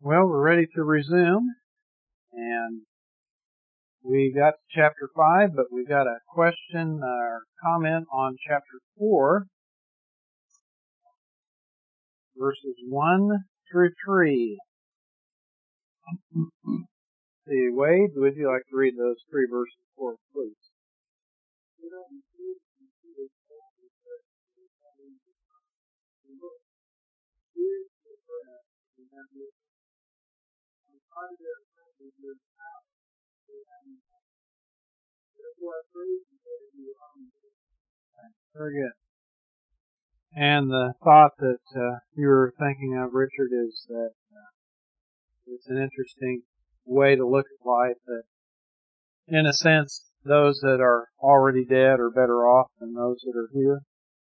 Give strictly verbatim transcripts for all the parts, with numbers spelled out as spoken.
Well, we're ready to resume, and we got to chapter five, but we got a question or comment on chapter four, verses one through three. See, Wade, would you like to read those three verses for us, please? Very good. And the thought that uh, you were thinking of, Richard, is that uh, it's an interesting way to look at life, that in a sense, those that are already dead are better off than those that are here.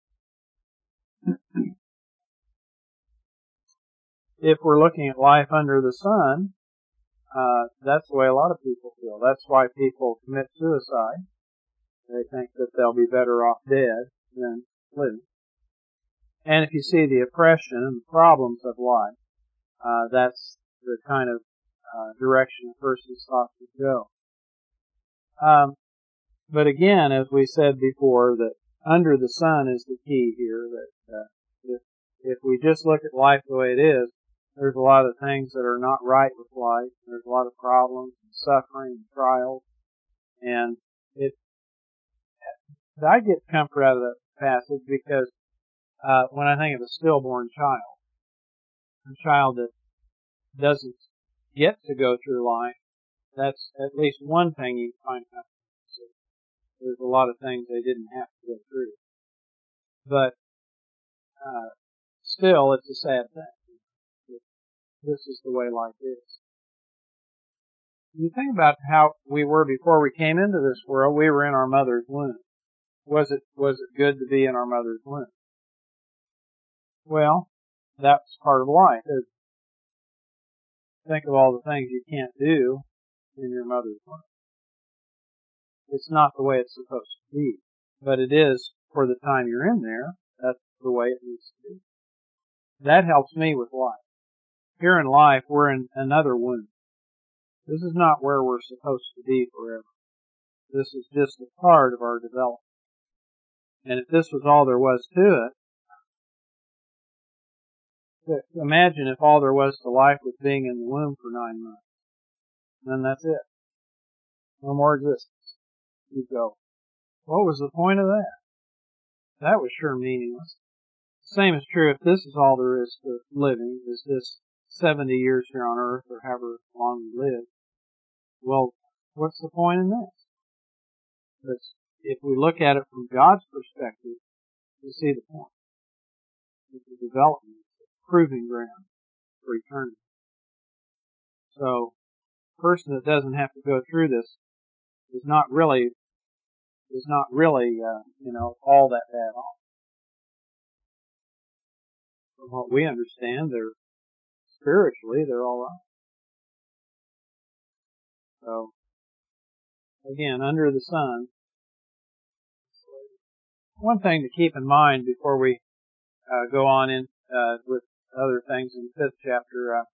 If we're looking at life under the sun, uh, that's the way a lot of people feel. That's why people commit suicide. They think that they'll be better off dead than living. And if you see the oppression and the problems of life, uh, that's the kind of uh, direction a person's thought to go. Um, but again, as we said before, that under the sun is the key here. That uh, if, if we just look at life the way it is, there's a lot of things that are not right with life. There's a lot of problems and suffering and trials, and it. I get comfort out of that passage because uh, when I think of a stillborn child, a child that doesn't get to go through life, that's at least one thing you find comfort. There's a lot of things they didn't have to go through, but uh, still, it's a sad thing. This is the way life is. You think about how we were before we came into this world. We were in our mother's womb. Was it was it good to be in our mother's womb? Well, that's part of life. Think of all the things you can't do in your mother's womb. It's not the way it's supposed to be, but it is for the time you're in there. That's the way it needs to be. That helps me with life. Here in life, we're in another womb. This is not where we're supposed to be forever. This is just a part of our development. And if this was all there was to it, imagine if all there was to life was being in the womb for nine months. Then that's it. No more existence. You go, what was the point of that? That was sure meaningless. The same is true if this is all there is to living, is this seventy years here on earth or however long we live. Well, what's the point in this? But if we look at it from God's perspective, we see the point. It's a development, it's a proving ground for eternity. So, a person that doesn't have to go through this is not really, is not really, uh, you know, all that bad off. From what we understand, they're spiritually, they're all right. So, again, under the sun. One thing to keep in mind before we uh, go on in uh, with other things in the fifth chapter, uh,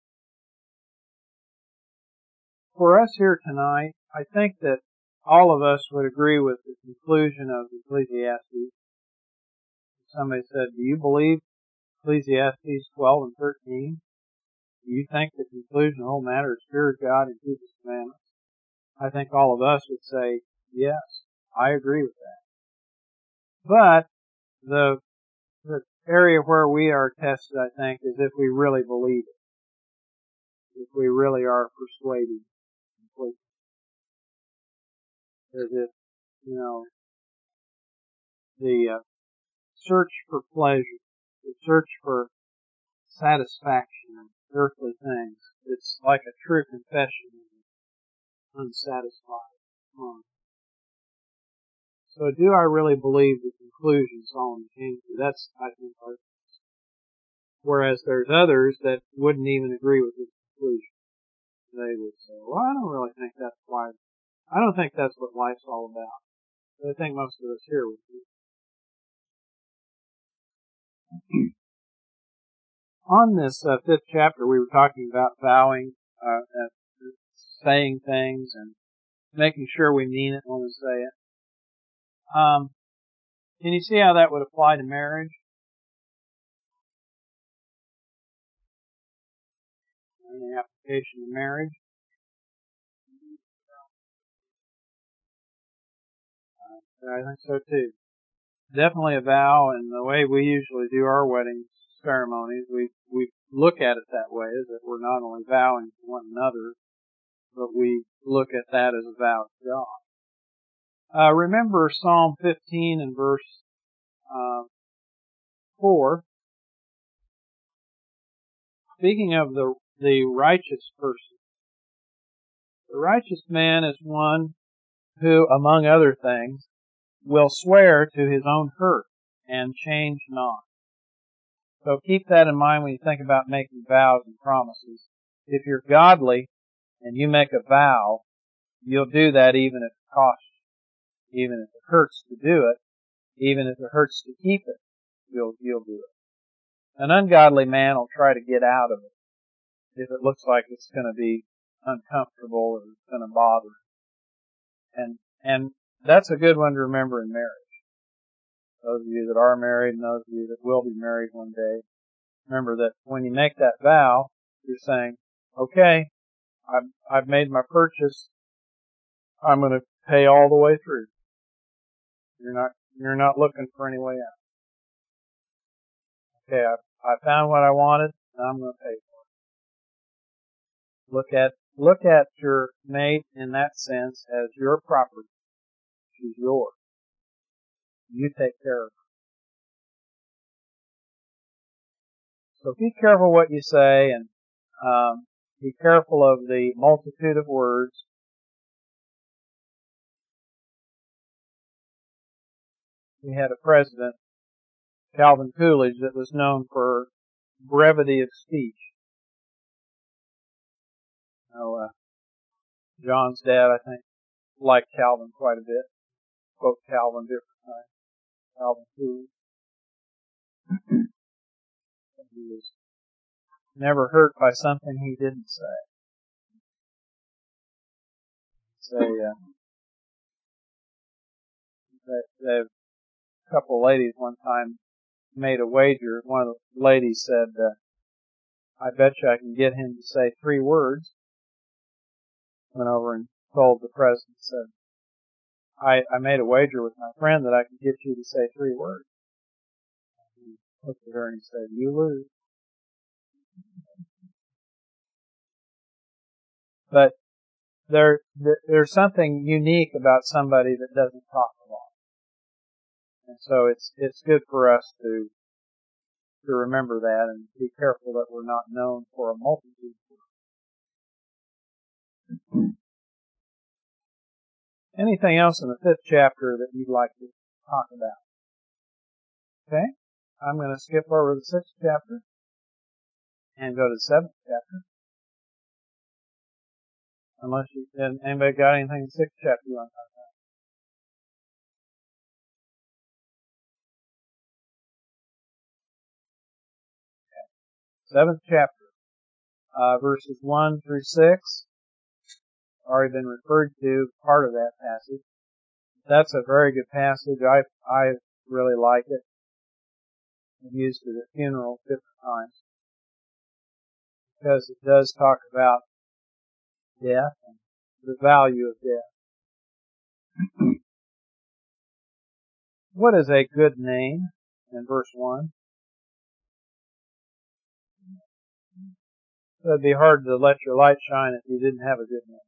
for us here tonight, I think that all of us would agree with the conclusion of Ecclesiastes. Somebody said, do you believe Ecclesiastes twelve and thirteen? Do you think the conclusion of the whole matter is fear God and keep His commandments? I think all of us would say, yes, I agree with that. But the the area where we are tested, I think, is if we really believe it. If we really are persuaded completely. As if, you know, the uh, search for pleasure, the search for satisfaction in earthly things, it's like a true confession of an unsatisfied mind. So do I really believe the conclusion Solomon came to? That's, I think, our test. Whereas there's others that wouldn't even agree with his conclusion. They would say, well, I don't really think that's why, I don't think that's what life's all about. But I think most of us here would do. on this uh, fifth chapter, we were talking about vowing, uh, uh, saying things, and making sure we mean it when we say it. Um, can you see how that would apply to marriage? Any application to marriage? Uh, I think so too. Definitely a vow, and the way we usually do our wedding ceremonies, we we look at it that way, is that we're not only vowing to one another, but we look at that as a vow to God. Uh, remember Psalm fifteen and verse uh, four. Speaking of the the righteous person, the righteous man is one who, among other things, will swear to his own hurt and change not. So keep that in mind when you think about making vows and promises. If you're godly and you make a vow, you'll do that even if it costs you. Even if it hurts to do it, even if it hurts to keep it, you'll, you'll do it. An ungodly man will try to get out of it if it looks like it's going to be uncomfortable or it's going to bother. And, and that's a good one to remember in marriage. Those of you that are married and those of you that will be married one day, remember that when you make that vow, you're saying, okay, I've, I've made my purchase. I'm going to pay all the way through. You're not, you're not looking for any way out. Okay, I, I found what I wanted, and I'm going to pay for it. Look at, look at your mate in that sense as your property. She's yours. You take care of her. So be careful what you say, and um, be careful of the multitude of words. We had a president, Calvin Coolidge, that was known for brevity of speech. You know, uh, John's dad, I think, liked Calvin quite a bit. Quote Calvin different times. Calvin Coolidge. He was never hurt by something he didn't say. Say, uh, they, they, a couple of ladies one time made a wager. One of the ladies said, uh, I bet you I can get him to say three words. Went over and told the president, said, I, I made a wager with my friend that I could get you to say three words. He looked at her and he said, you lose. But there, there's something unique about somebody that doesn't talk a lot. And so it's, it's good for us to, to remember that and be careful that we're not known for a multitude of words. Anything else in the fifth chapter that you'd like to talk about? Okay. I'm going to skip over the sixth chapter and go to the seventh chapter. Unless you, anybody got anything in the sixth chapter you want to talk about? Okay. Seventh chapter, uh, verses one through six, already been referred to, part of that passage. That's a very good passage. I, I really like it. I've used it at funerals different times. Because it does talk about death and the value of death. What is a good name? In verse one. It would be hard to let your light shine if you didn't have a good name.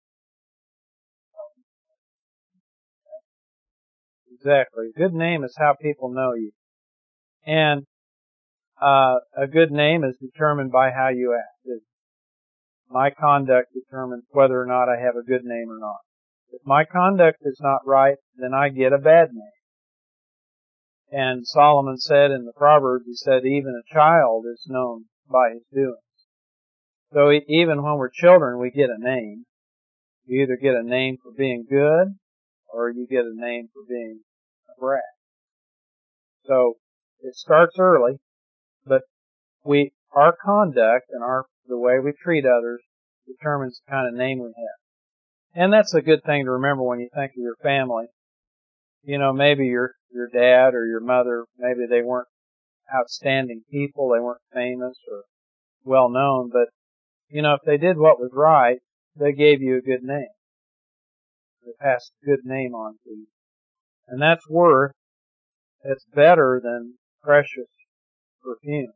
Exactly. A good name is how people know you. And uh, a good name is determined by how you act. My conduct determines whether or not I have a good name or not. If my conduct is not right, then I get a bad name. And Solomon said in the Proverbs, he said, even a child is known by his doings. So even when we're children, we get a name. You either get a name for being good, or you get a name for being a brat. So it starts early, but we our conduct and our the way we treat others determines the kind of name we have. And that's a good thing to remember when you think of your family. You know, maybe your your dad or your mother, maybe they weren't outstanding people, they weren't famous or well known, but you know, if they did what was right, they gave you a good name. They passed a good name on to you. And that's worth, it's better than precious perfume.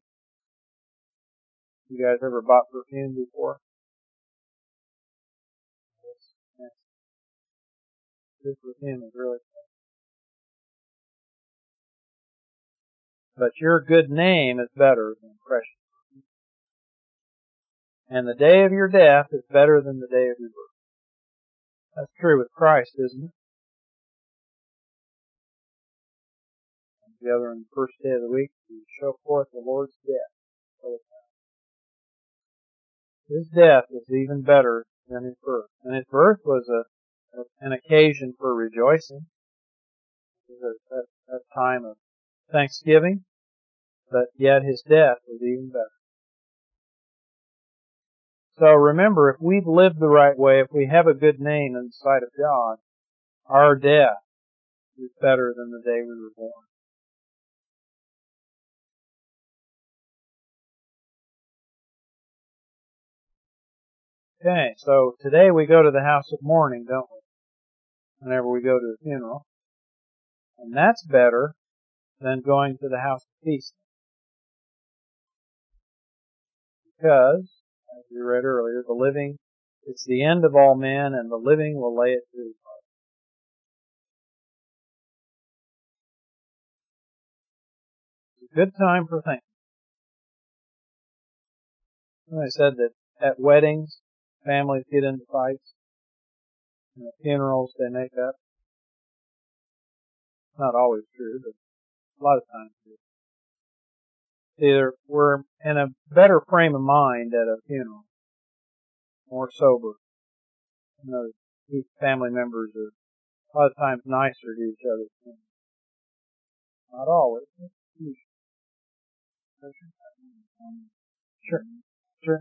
You guys ever bought perfume before? Yes. Good perfume is really good. But your good name is better than precious perfume. And the day of your death is better than the day of your birth. That's true with Christ, isn't it? Together on the first day of the week to show forth the Lord's death. His death is even better than his birth. And his birth was a, a an occasion for rejoicing. It was a, a, a time of thanksgiving, but yet his death was even better. So remember, if we've lived the right way, if we have a good name in the sight of God, our death is better than the day we were born. Okay, so today we go to the house of mourning, don't we? Whenever we go to a funeral. And that's better than going to the house of feasting. Because, as we read earlier, the living, it's the end of all men, and the living will lay it to his heart. It's a good time for thinking. I said that at weddings, families get into fights. And at funerals, they make up. It's not always true, but a lot of times it is. Either we're in a better frame of mind at a funeral, more sober. You know, each family members are a lot of times nicer to each other. Not always. Usually. Sure. Sure.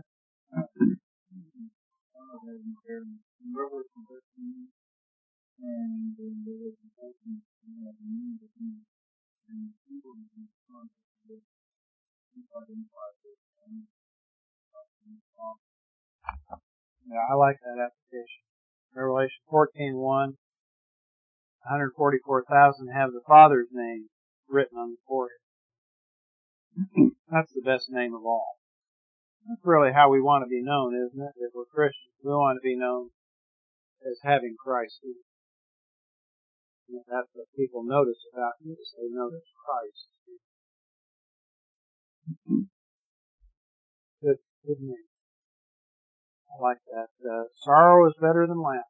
Yeah, I like that application. Revelation fourteen one, one hundred forty-four thousand have the Father's name written on the forehead. That's the best name of all. That's really how we want to be known, isn't it? If we're Christians, we want to be known as having Christ in us. And that's what people notice about you, is they notice Christ. Good, good name. I like that. Uh, sorrow is better than laughter.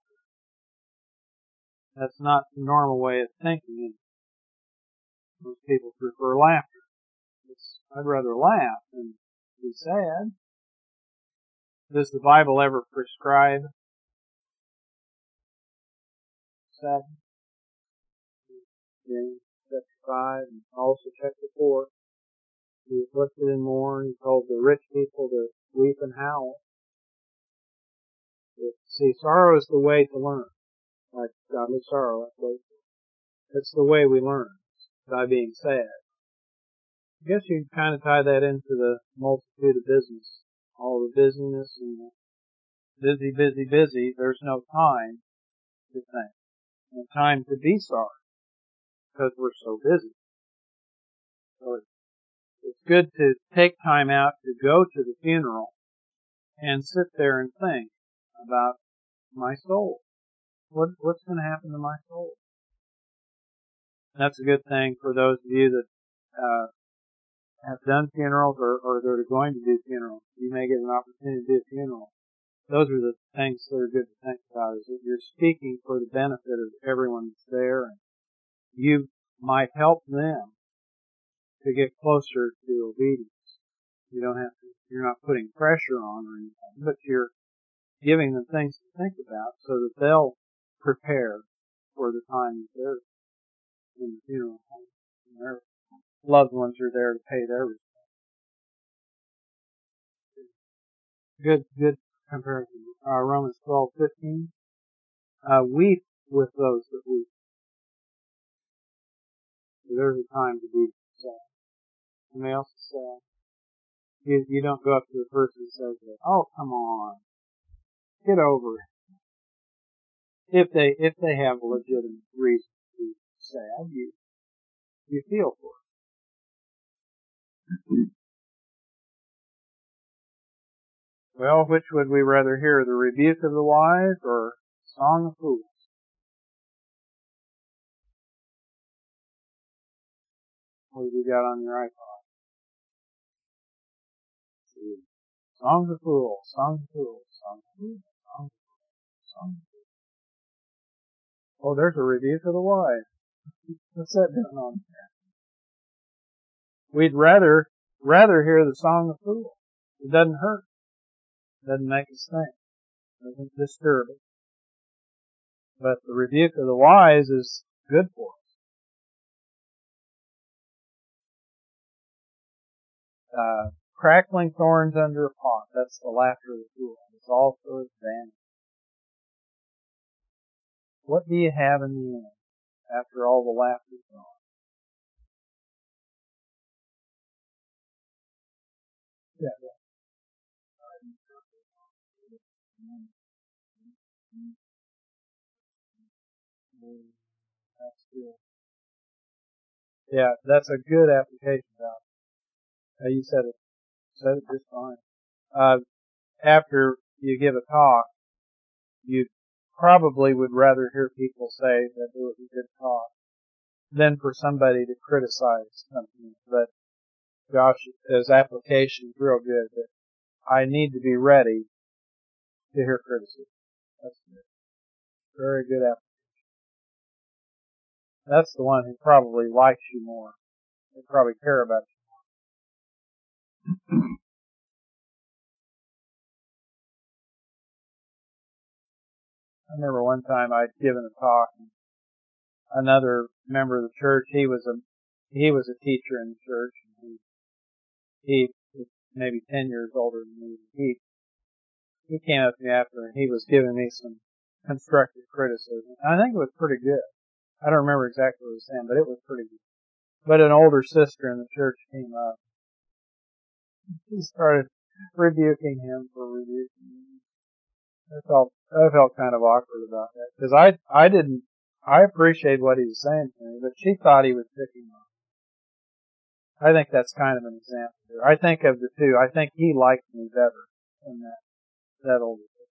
That's not the normal way of thinking. Most people prefer laughter. It's, I'd rather laugh than be sad. Does the Bible ever prescribe sadness? James chapter five and also chapter four. He afflicted and mourned. He told the rich people to weep and howl. See, sorrow is the way to learn. Like godly sorrow, that's the way. That's the way we learn, by being sad. I guess you can kind of tie that into the multitude of business. All the busyness and the busy, busy, busy. There's no time to think. No time to be sorry. Because we're so busy. So it's, it's good to take time out to go to the funeral and sit there and think about my soul. What, what's going to happen to my soul? And that's a good thing for those of you that uh, have done funerals or, or that are going to do funerals. You may get an opportunity to do a funeral. Those are the things that are good to think about, is that you're speaking for the benefit of everyone that's there, and you might help them to get closer to obedience. You don't have to, you're not putting pressure on or anything, but you're giving them things to think about so that they'll prepare for the time that they're in the funeral home. And their loved ones are there to pay their respects. Good, good comparison. Uh, Romans twelve fifteen. Uh, weep with those that weep. So there's a time to be sad. Somebody else is sad. You, you don't go up to the person and say, "Oh, come on, get over it." If they if they have a legitimate reason to be sad, you you feel for it. Well, which would we rather hear, the rebuke of the wise or song of fools? What have you got on your iPod? Songs of fools, songs of fools, songs of fools, songs of fools, songs of fools. Oh, there's a rebuke of the wise. What's that doing on there? We'd rather rather hear the song of fools. It doesn't hurt. It doesn't make us think. It doesn't disturb us. But the rebuke of the wise is good for us. Uh, crackling thorns under a pot. That's the laughter of the fool. It's also his vanity. What do you have in the end after all the laughter's gone? Yeah. That's good. Yeah, that's a good application, Doc. Uh, you said it, said it just fine. Uh, after you give a talk, you probably would rather hear people say that it was a good talk than for somebody to criticize something. But Josh's application is real good. That I need to be ready to hear criticism. That's good. Very good application. That's the one who probably likes you more. They probably care about you. I remember one time I'd given a talk, and another member of the church, he was a he was a teacher in the church, and he, he was maybe ten years older than me. He he came up to me after, and he was giving me some constructive criticism. I think it was pretty good. I don't remember exactly what he was saying, but it was pretty good. But an older sister in the church came up. She started rebuking him for rebuking me. I felt I felt kind of awkward about that because I I didn't I appreciated what he was saying to me, but she thought he was picking on me. I think that's kind of an example here. I think of the two, I think he liked me better than that that older sister.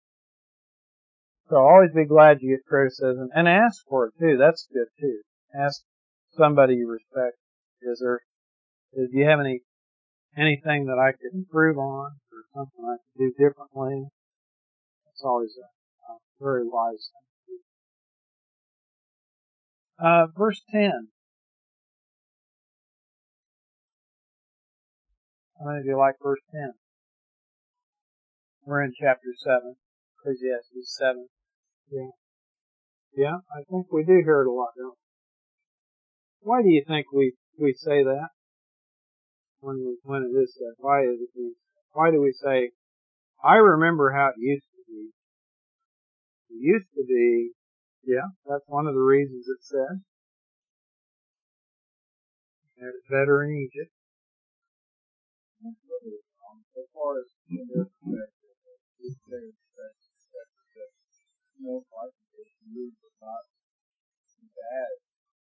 So always be glad you get criticism and ask for it too. That's good too. Ask somebody you respect. Is there do you have any anything that I could improve on or something I could do differently? It's always a, a very wise thing to do. Uh, verse ten. How many of you like verse ten? We're in chapter seven, Ecclesiastes seven. Yeah. Yeah, I think we do hear it a lot, don't we? Why do you think we, we say that? When we, when it is said? Why is it being said? Why do we say, I remember how it used to be? It used to be, yeah, that's one of the reasons it says. And it's better in Egypt. As far as in their perspective, it's their perspective that most likely the move was not bad.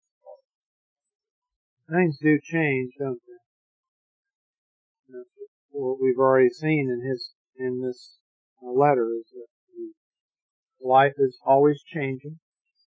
Things do change, don't they? That's what we've already seen in his in this letter is that life is always changing,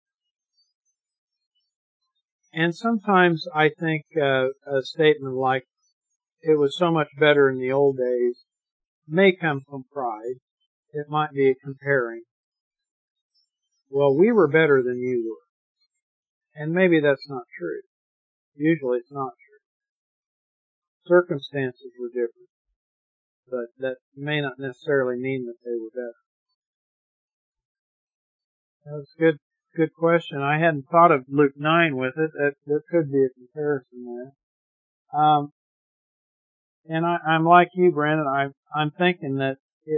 and sometimes I think uh, a statement like "it was so much better in the old days" may come from pride. It might be comparing. Well, we were better than you were, and maybe that's not true. Usually, it's not true. Circumstances were different, but that may not necessarily mean that they were better. That's a good, good question. I hadn't thought of Luke nine with it. That there could be a comparison there. Um, and I, I'm like you, Brandon. I, I'm thinking that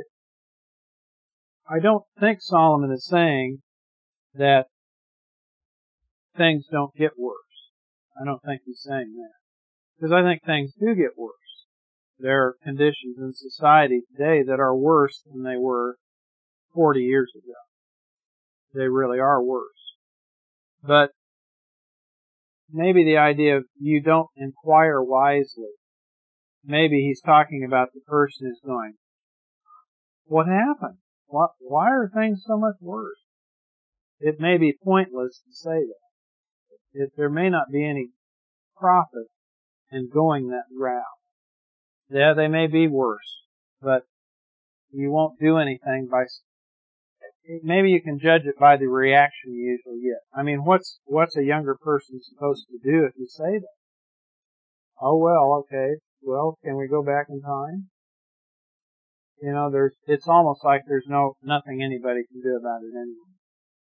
I don't think Solomon is saying that things don't get worse. I don't think he's saying that. Because I think things do get worse. There are conditions in society today that are worse than they were forty years ago. They really are worse. But maybe the idea of you don't inquire wisely. Maybe he's talking about the person who's going, what happened? Why, why are things so much worse? It may be pointless to say that. It, there may not be any profit in going that route. Yeah, they may be worse, but you won't do anything by, maybe you can judge it by the reaction you usually get. I mean, what's, what's a younger person supposed to do if you say that? Oh well, okay, well, can we go back in time? You know, there's, it's almost like there's no, nothing anybody can do about it anyway.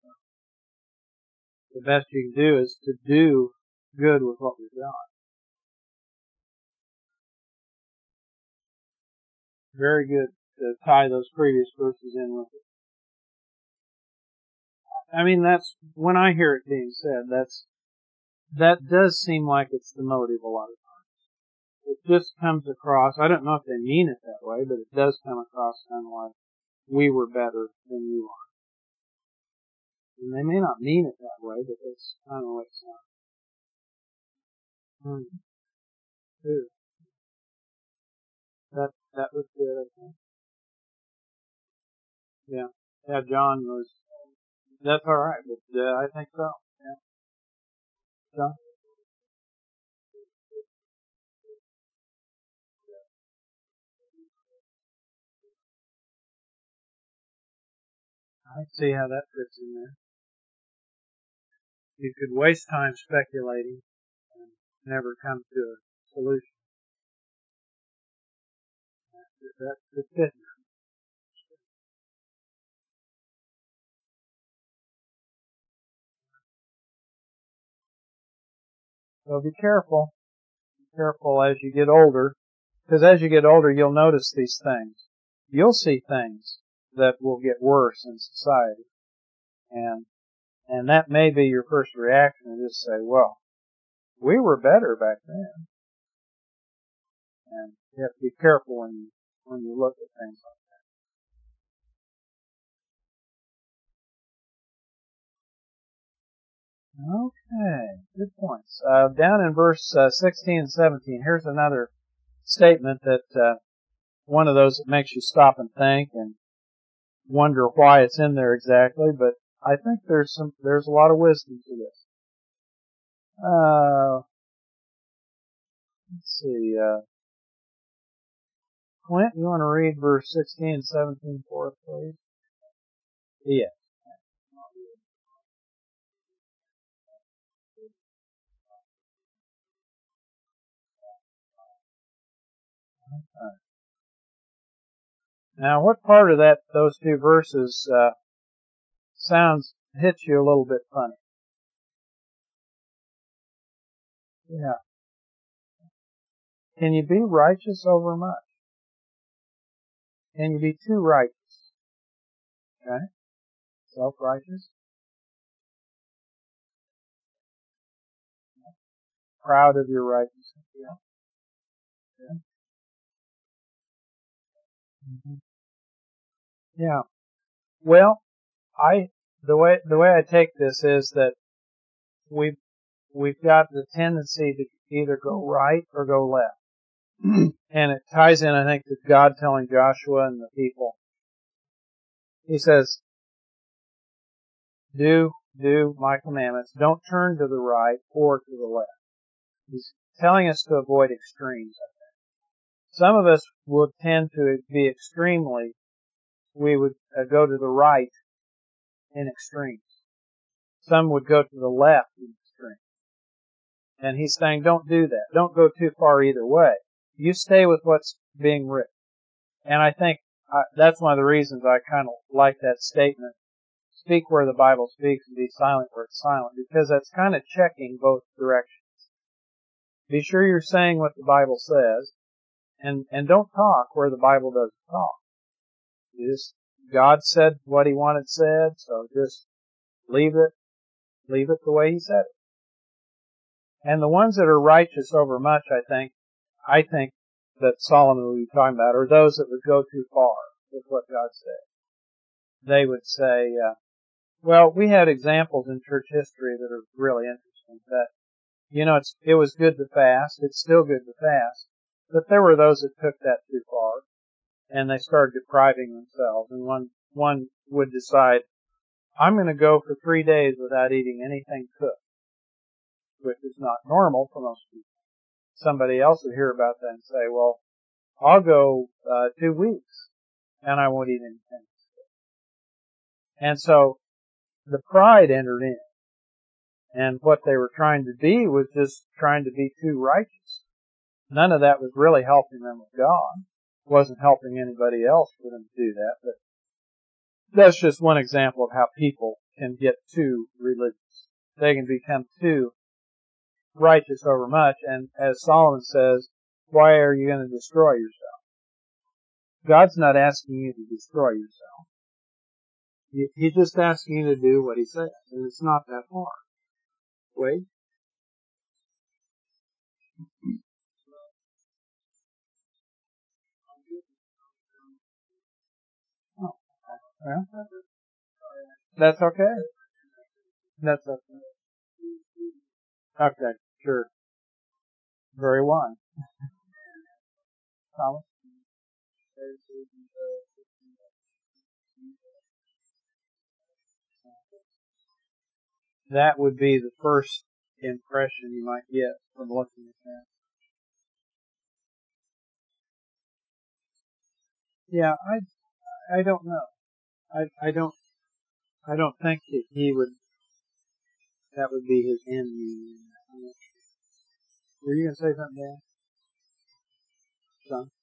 The best you can do is to do good with what we've got. Very good to tie those previous verses in with it. I mean, that's, when I hear it being said, that's, that does seem like it's the motive a lot of times. It just comes across, I don't know if they mean it that way, but it does come across kind of like, we were better than you are. And they may not mean it that way, but that's kind of what it sounds. Hmm. Good. That, that was good, I think. Yeah. Yeah, John was, that's alright, but uh, I think so. Yeah. John? I see how that fits in there. You could waste time speculating and never come to a solution. That could fit. So be careful. Be careful as you get older. Because as you get older, you'll notice these things. You'll see things that will get worse in society. And, and that may be your first reaction to just say, well, we were better back then. And you have to be careful when you, when you look at things like that. Okay, good points. Uh, down in verse uh, sixteen and seventeen, here's another statement that uh, one of those that makes you stop and think and wonder why it's in there exactly, but I think there's some there's a lot of wisdom to this. Uh, let's see. Uh, Clint, you want to read verse sixteen and seventeen for us, please? Yes. Uh, now, what part of that those two verses uh, sounds hits you a little bit funny? Yeah. Can you be righteous over much? Can you be too righteous? Okay. Self-righteous? Proud of your righteousness? Yeah. Yeah. Mm-hmm. Yeah. Well, I the way the way I take this is that we've we've got the tendency to either go right or go left, and it ties in, I think, to God telling Joshua and the people. He says, "Do do my commandments. Don't turn to the right or to the left." He's telling us to avoid extremes. I think some of us would tend to be extremely. We would uh, go to the right in extremes. Some would go to the left in extremes. And he's saying, don't do that. Don't go too far either way. You stay with what's being written. And I think uh, that's one of the reasons I kind of like that statement. Speak where the Bible speaks and be silent where it's silent. Because that's kind of checking both directions. Be sure you're saying what the Bible says. And, and don't talk where the Bible doesn't talk. You just God said what He wanted said, so just leave it, leave it the way He said it. And the ones that are righteous over much, I think, I think that Solomon would be talking about are those that would go too far with what God said. They would say, uh, well, we had examples in church history that are really interesting. That, you know, it's, it was good to fast. It's still good to fast. But there were those that took that too far, and they started depriving themselves. And one, one would decide, I'm going to go for three days without eating anything cooked, which is not normal for most people. Somebody else would hear about that and say, well, I'll go uh, two weeks and I won't eat anything. And so the pride entered in. And what they were trying to be was just trying to be too righteous. None of that was really helping them with God. It wasn't helping anybody else for them to do that. But that's just one example of how people can get too religious. They can become too righteous over much, and as Solomon says, why are you going to destroy yourself? God's not asking you to destroy yourself. He's just asking you to do what He says, and it's not that hard. Wait. Oh, well, that's okay. That's okay. Okay, sure. Very wise. Thomas? That would be the first impression you might get from looking at that. Yeah, I, I don't know. I, I don't, I don't think that he would, that would be his end meaning. Were you going to say something, Dan? Son?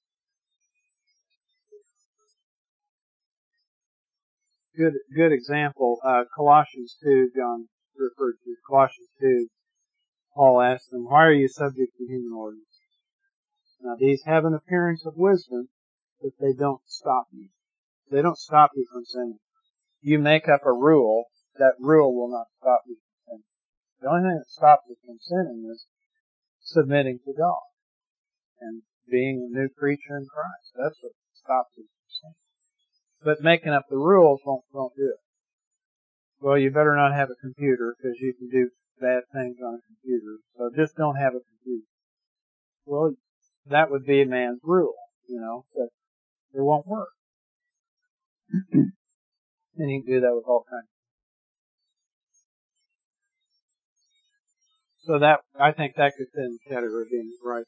Good, good example. Uh, Colossians two, John referred to Colossians two. Paul asked them, why are you subject to human ordinance? Now these have an appearance of wisdom, but they don't stop you. They don't stop you from sinning. You make up a rule, that rule will not stop you from sinning. The only thing that stops you from sinning is submitting to God and being a new creature in Christ. That's what stops you from sinning. But making up the rules won't, won't do it. Well, you better not have a computer because you can do bad things on a computer. So just don't have a computer. Well, that would be a man's rule, you know, but it won't work. And you can do that with all kinds. So that, I think that could fit in the category of being right.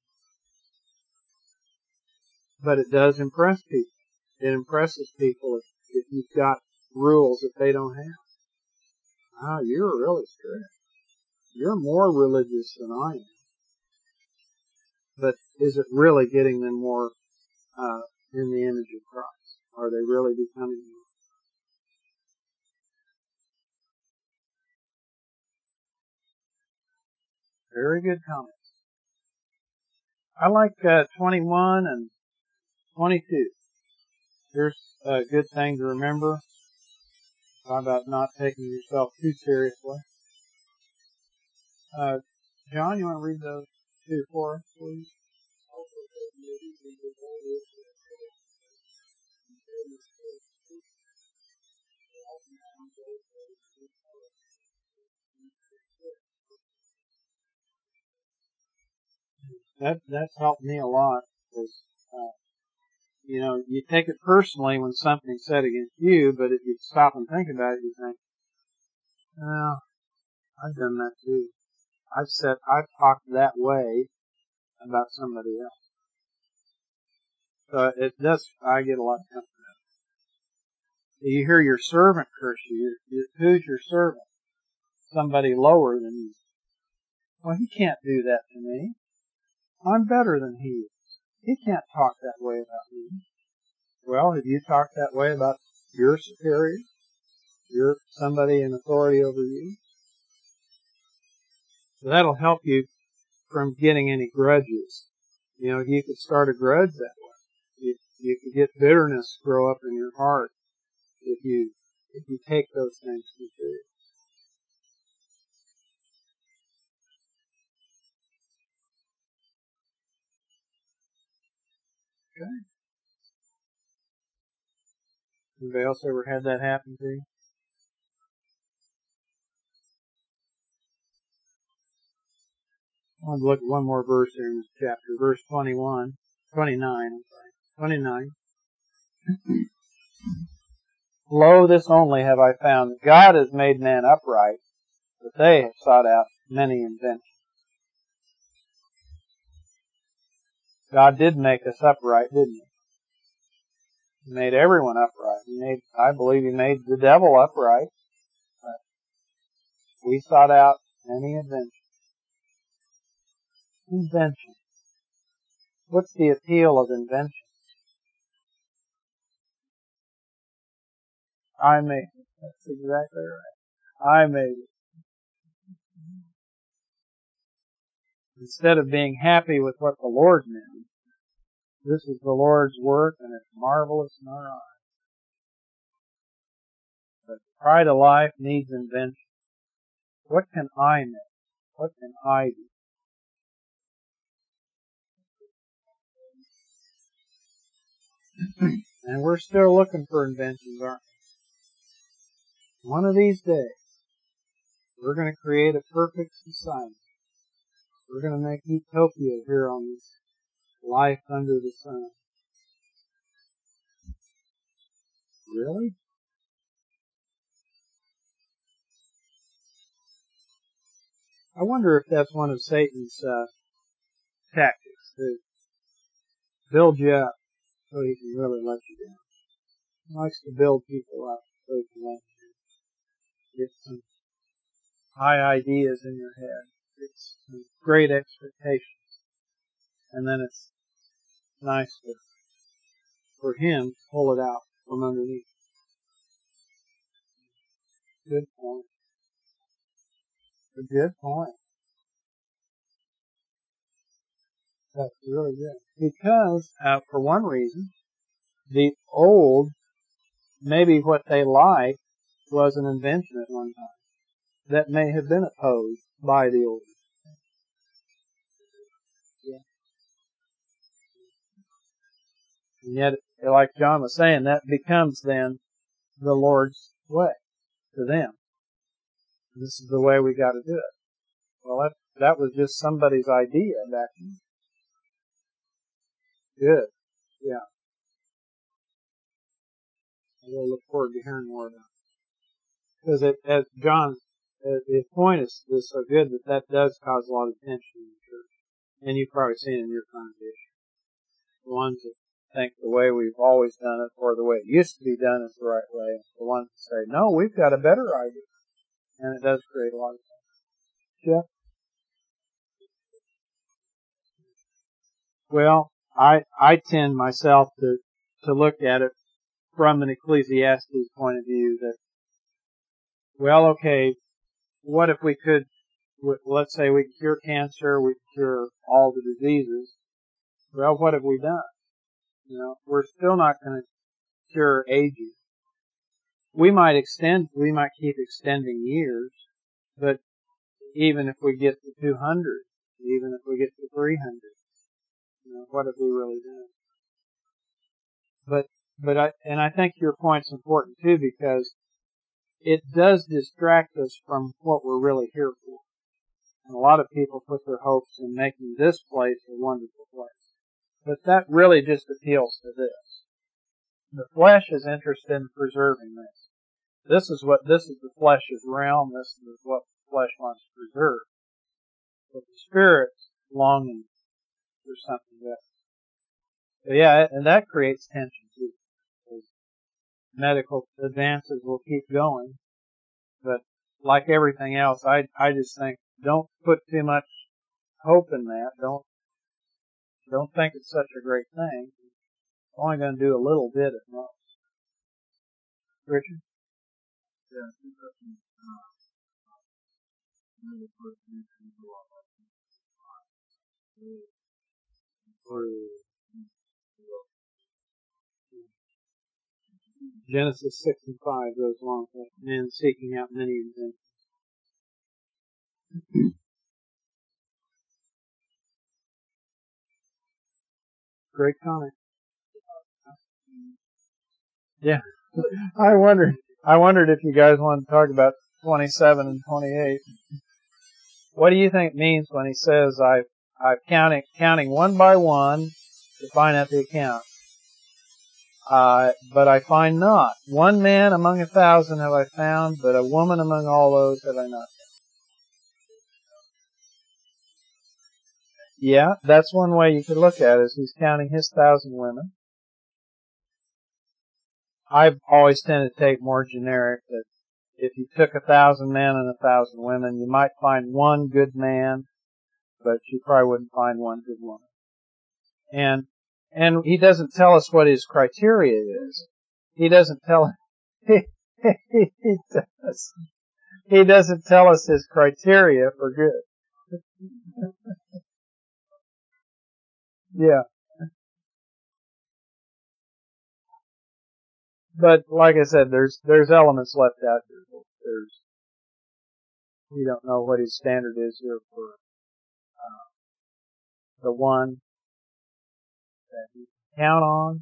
But it does impress people. It impresses people if, if you've got rules that they don't have. Ah, you're really strict. You're more religious than I am. But is it really getting them more uh, in the image of Christ? Are they really becoming more? Very good comments. I like uh, twenty-one and twenty-two. Here's a good thing to remember about not taking yourself too seriously. Uh, John, you want to read those two for us, please? That that's helped me a lot because uh, you know you take it personally when something's said against you, but if you stop and think about it, you think, "Well, I've done that too. I've said I've talked that way about somebody else." So it does. I get a lot of comfort out of it. You hear your servant curse you. You're, who's your servant? Somebody lower than you. Well, he can't do that to me. I'm better than he is. He can't talk that way about me. Well, have you talked that way about your superior? You're somebody in authority over you? So that'll help you from getting any grudges. You know, you could start a grudge that way. You, you could get bitterness grow up in your heart if you if you take those things seriously. Okay. Anybody else ever had that happen to you? I want to look at one more verse here in this chapter, verse twenty-one, twenty-nine, I'm sorry, twenty-nine. Lo, this only have I found, that God has made man upright, but they have sought out many inventions. God did make us upright, didn't He? He made everyone upright. He made, I believe He made the devil upright. But we sought out many inventions. Invention. What's the appeal of invention? I made it. That's exactly right. I made it. Instead of being happy with what the Lord made, this is the Lord's work and it's marvelous in our eyes. But the pride of life needs invention. What can I make? What can I do? And we're still looking for inventions, aren't we? One of these days, we're going to create a perfect society. We're going to make utopia here on this life under the sun. Really? I wonder if that's one of Satan's uh, tactics, to build you up so he can really let you down. He likes to build people up so he can let you down. Get some high ideas in your head. Get some great expectations. And then it's nice to, for him to pull it out from underneath. Good point. A good point. That's really good. Because, uh, for one reason, the old, maybe what they liked was an invention at one time that may have been opposed by the old. Yeah. And yet, like John was saying, that becomes then the Lord's way to them. This is the way we got to do it. Well, that that was just somebody's idea back then. Good. Yeah. I will look forward to hearing more about it. Because it, as John, uh, his point is, is so good that that does cause a lot of tension in the church. And you've probably seen it in your congregation. The ones that think the way we've always done it or the way it used to be done is the right way. And the ones that say, no, we've got a better idea. And it does create a lot of tension. Jeff? Well, I, I tend myself to, to look at it from an Ecclesiastes point of view that, well, okay, what if we could, let's say we could cure cancer, we could cure all the diseases. Well, what have we done? You know, we're still not going to cure aging. We might extend, we might keep extending years, but even if we get to two hundred, even if we get to three hundred, you know, what have we really done? But, but I, and I think your point's important too, because it does distract us from what we're really here for. And a lot of people put their hopes in making this place a wonderful place. But that really just appeals to this. The flesh is interested in preserving this. This is what, this is the flesh's realm. This is what the flesh wants to preserve. But the spirit's longing for something better. So yeah, and that creates tension too. Because medical advances will keep going. But like everything else, I, I just think don't put too much hope in that. Don't, don't think it's such a great thing. It's only going to do a little bit at most. Richard? Yeah, I think that's uh, really first thing to do a lot of Genesis six and five goes along with that. Men seeking out many inventions. Great comment. Yeah. I wondered, I wondered if you guys wanted to talk about twenty-seven and twenty-eight. What do you think it means when he says, I, I'm counting, counting one by one to find out the account? Uh, but I find not. One man among a thousand have I found, but a woman among all those have I not found. Yeah, that's one way you could look at it, is he's counting his thousand women. I've always tended to take more generic, that if you took a thousand men and a thousand women, you might find one good man, but you probably wouldn't find one good woman. And and he doesn't tell us what his criteria is. He doesn't tell he, he does. He doesn't tell us his criteria for good. Yeah. But like I said, there's there's elements left out here. There's we don't know what his standard is here for uh, the one that you can count on.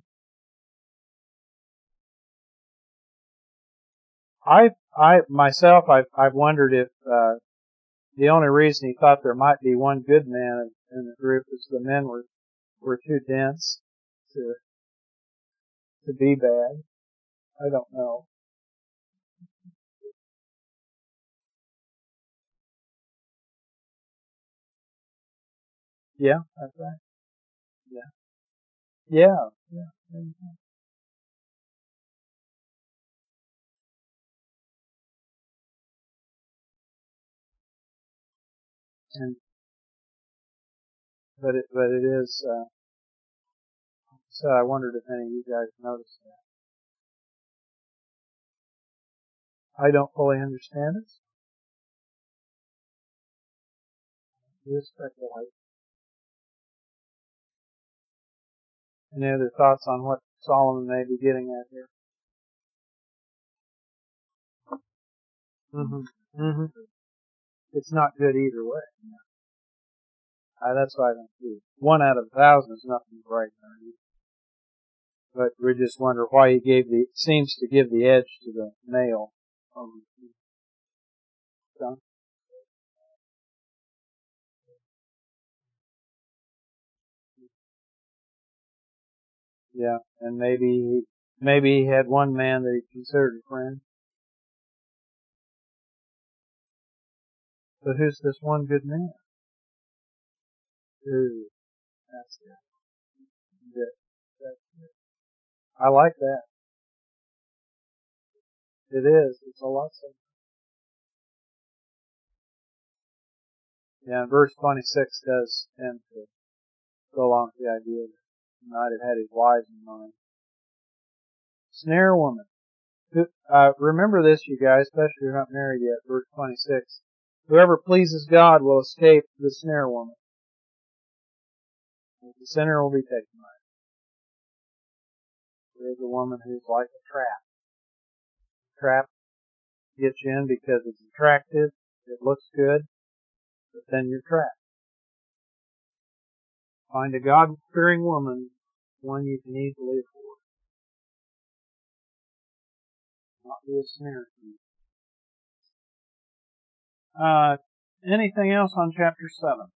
I I myself I've I've wondered if uh, the only reason he thought there might be one good man in the group is the men were were too dense to to be bad. I don't know. Yeah, that's right. Yeah. Yeah. Yeah. And but it but it is. Uh, so I wondered if any of you guys noticed that. I don't fully understand it. You speculate. Any other thoughts on what Solomon may be getting at here? Mm-hmm. Mm-hmm. It's not good either way. Uh, that's why I don't do it. One out of a thousand is nothing to write on. But we just wonder why he gave the seems to give the edge to the male. Um, yeah, and maybe he, maybe he had one man that he considered a friend. But who's this one good man? Ooh, that's it. That, that's it. I like that. It is. It's a lot of. Yeah, and verse twenty-six does tend to go along with the idea that he might have had his wives in mind. Snare woman. Uh, remember this, you guys, especially if you're not married yet, verse twenty-six. Whoever pleases God will escape the snare woman. The sinner will be taken by it. There's a woman who's like a trap. Trap gets you in because it's attractive, it looks good, but then you're trapped. Find a God-fearing woman, one you can easily afford. Not be a snare to you. Uh, anything else on chapter seven?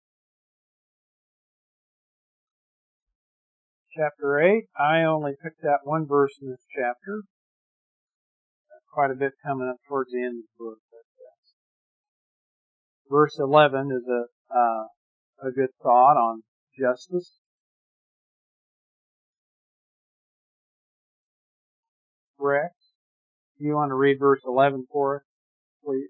Chapter eight, I only picked out one verse in this chapter. Quite a bit coming up towards the end of the book. Verse eleven is a uh, a good thought on justice. Rex, you want to read verse eleven for us, please?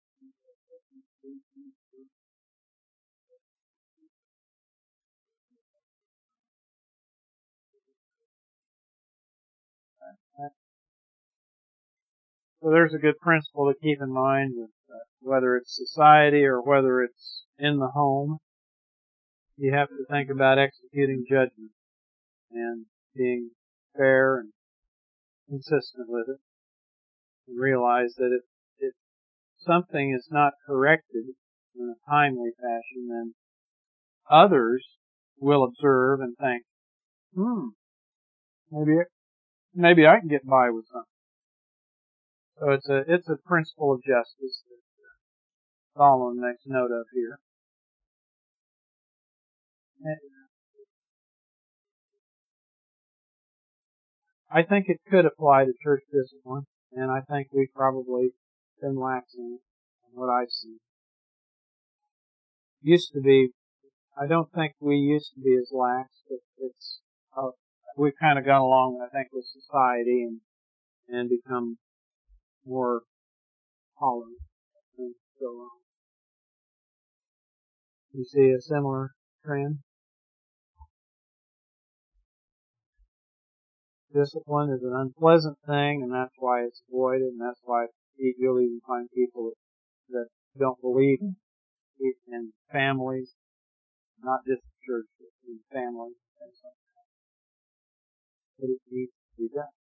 So there's a good principle to keep in mind, that, uh, whether it's society or whether it's in the home, you have to think about executing judgment and being fair and consistent with it and realize that if, if something is not corrected in a timely fashion, then others will observe and think, hmm, maybe, maybe I can get by with something. So it's a, it's a principle of justice that Solomon makes note of here. I think it could apply to church discipline, and I think we've probably been laxing in what I've seen. Used to be, I don't think we used to be as lax, but it's, uh, we've kind of gone along, I think, with society and, and become more tolerant and so on. You see a similar trend? Discipline is an unpleasant thing, and that's why it's avoided, and that's why you'll even find people that don't believe in, in families, not just church, but in families and things like that. But it needs to be done.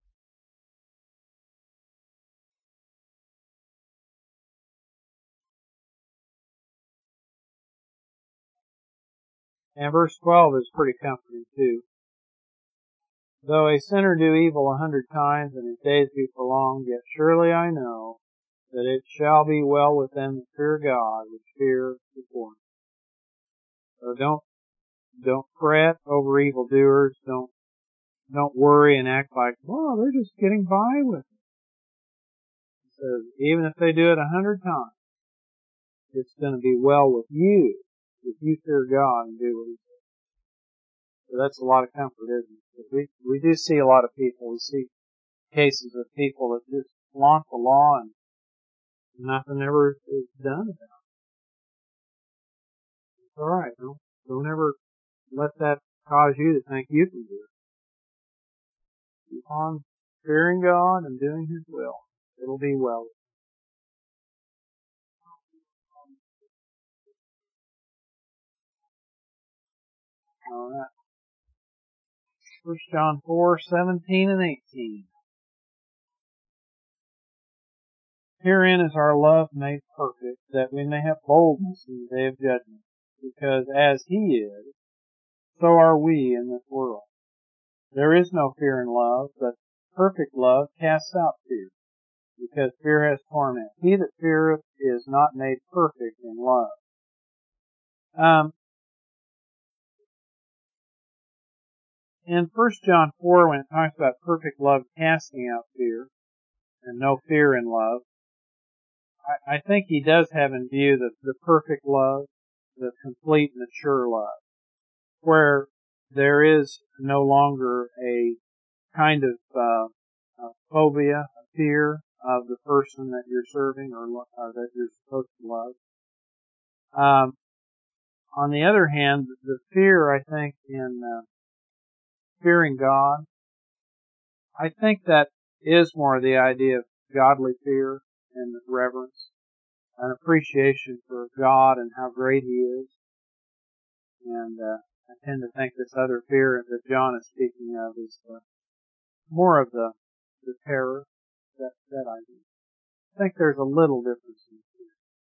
And verse twelve is pretty comforting too. Though a sinner do evil a hundred times and his days be prolonged, yet surely I know that it shall be well with them that fear God, which fear before him. So don't, don't fret over evildoers. Don't, don't worry and act like, well, they're just getting by with it. It says, even if they do it a hundred times, it's going to be well with you if you fear God and do what He says. So that's a lot of comfort, isn't it? Because we, we do see a lot of people. We see cases of people that just flaunt the law and nothing ever is done about it. It's alright. Don't, don't ever let that cause you to think you can do it. Keep on fearing God and doing His will. It'll be well. Alright. First John four, seventeen and eighteen. Herein is our love made perfect, that we may have boldness in the day of judgment. Because as He is, so are we in this world. There is no fear in love, but perfect love casts out fear, because fear has torment. He that feareth is not made perfect in love. Um, in First John four, when it talks about perfect love casting out fear, and no fear in love, I, I think he does have in view the, the perfect love, the complete, mature love, where there is no longer a kind of uh, a phobia, a fear of the person that you're serving or, or that you're supposed to love. Um, on the other hand, the fear, I think, in uh, fearing God, I think that is more the idea of godly fear and reverence, an appreciation for God and how great He is. And uh, I tend to think this other fear that John is speaking of is uh, more of the the terror, that that idea. I think there's a little difference in fear,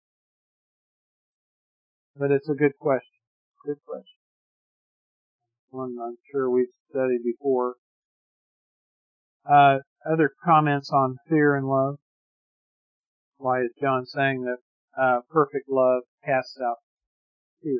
but it's a good question. Good question. One I'm sure we've studied before. Uh, other comments on fear and love. Why is John saying that uh, perfect love casts out fear?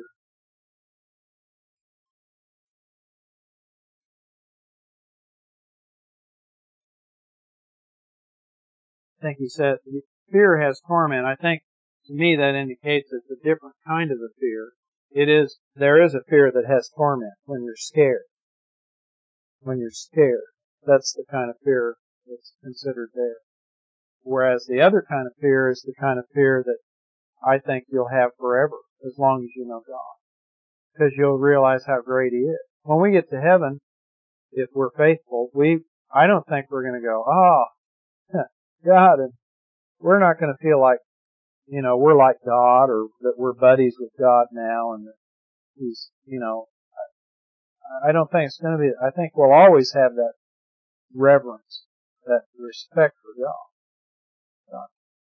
I think he said fear has torment. I think to me that indicates it's a different kind of a fear. It is, there is a fear that has torment when you're scared. When you're scared. That's the kind of fear that's considered there. Whereas the other kind of fear is the kind of fear that I think you'll have forever, as long as you know God. Because you'll realize how great He is. When we get to heaven, if we're faithful, we, I don't think we're going to go, oh, God, and we're not going to feel like, you know, we're like God, or that we're buddies with God now, and that He's, you know, I don't think it's going to be, I think we'll always have that reverence, that respect for God. God.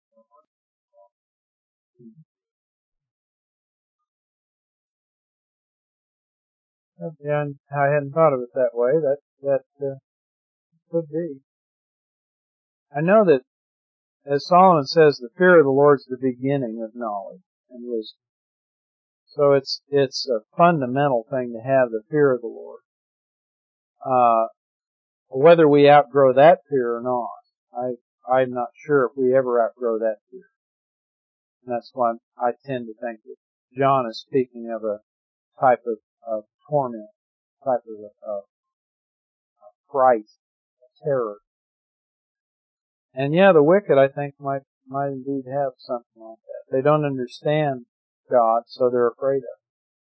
Yeah, and I hadn't thought of it that way. That that uh, could be. I know that, as Solomon says, the fear of the Lord is the beginning of knowledge and wisdom. So it's it's a fundamental thing to have the fear of the Lord. Uh, whether we outgrow that fear or not, I I'm not sure if we ever outgrow that fear. And that's why I tend to think that John is speaking of a type of, of torment, type of a, a, a fright, a terror. And yeah, the wicked, I think, might might indeed have something like that. They don't understand God, so they're afraid of Him.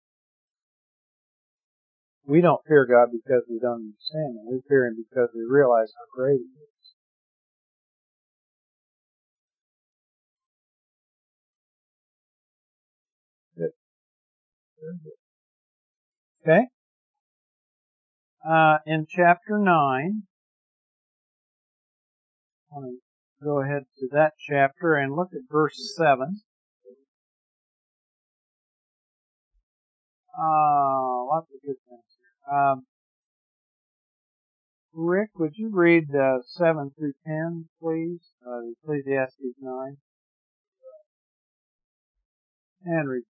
We don't fear God because we don't understand Him. We fear Him because we realize how great He is. Good. Very good. Okay. Uh, in chapter nine, I'm going to go ahead to that chapter and look at verse seven. Uh, lots of good things here. Um, Rick, would you read uh, seven through ten, please? Uh, Ecclesiastes nine. And read.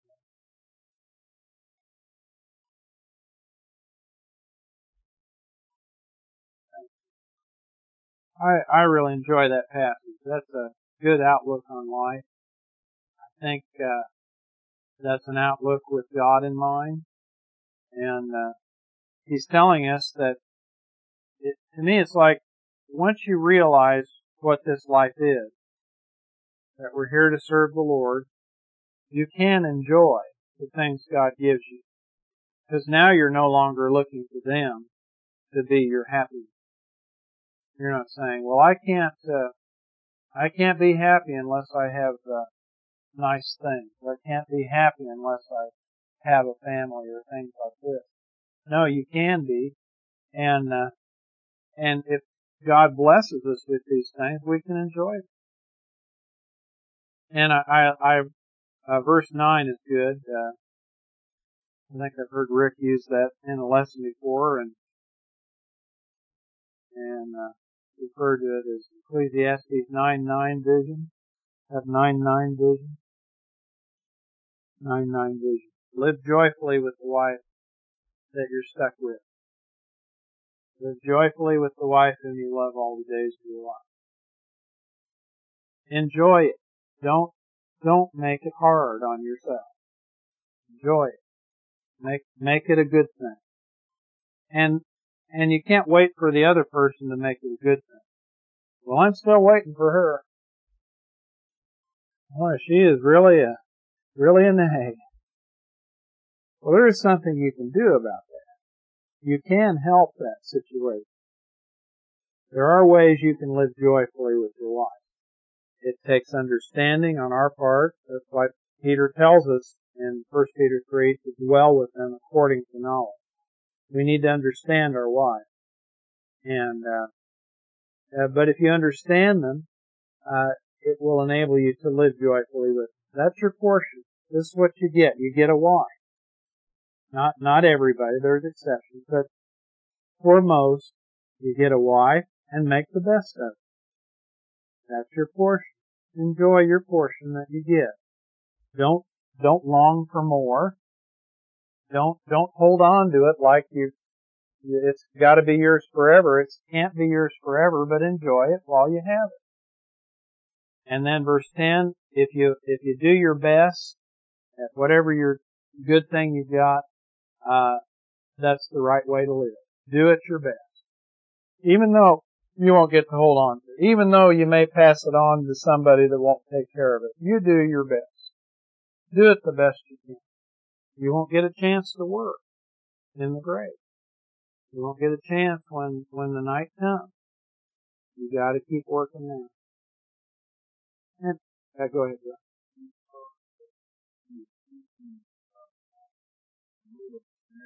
I, I really enjoy that passage. That's a good outlook on life. I think uh, that's an outlook with God in mind. And uh, he's telling us that, it, to me, it's like once you realize what this life is, that we're here to serve the Lord, you can enjoy the things God gives you. Because now you're no longer looking for them to be your happiness. You're not saying, well, I can't, uh, I can't be happy unless I have uh, nice things. I can't be happy unless I have a family or things like this. No, you can be, and uh, and if God blesses us with these things, we can enjoy them. And I, I, I uh, verse nine is good. Uh, I think I've heard Rick use that in a lesson before, and and uh, refer to it as Ecclesiastes nine nine vision. Have nine nine vision. Nine nine vision. Live joyfully with the wife that you're stuck with. Live joyfully with the wife whom you love all the days of your life. Enjoy it. Don't don't make it hard on yourself. Enjoy it. Make make it a good thing. And and you can't wait for the other person to make it a good thing. Well, I'm still waiting for her. Boy, she is really a really a nag. Well, there is something you can do about that. You can help that situation. There are ways you can live joyfully with your wife. It takes understanding on our part. That's why Peter tells us in First Peter three to dwell with them according to knowledge. We need to understand our wife. And, uh, uh, but if you understand them, uh, it will enable you to live joyfully with them. That's your portion. This is what you get. You get a wife. Not, not everybody. There's exceptions. But for most, you get a wife and make the best of it. That's your portion. Enjoy your portion that you get. Don't, don't long for more. Don't, don't hold on to it like you, it's gotta be yours forever. It can't be yours forever, but enjoy it while you have it. And then verse ten, if you, if you do your best at whatever your good thing you've got, uh, that's the right way to live. Do it your best. Even though you won't get to hold on to it. Even though you may pass it on to somebody that won't take care of it. You do your best. Do it the best you can. You won't get a chance to work in the grave. You won't get a chance when, when the night comes. You gotta keep working now. And, uh, go ahead, Joe.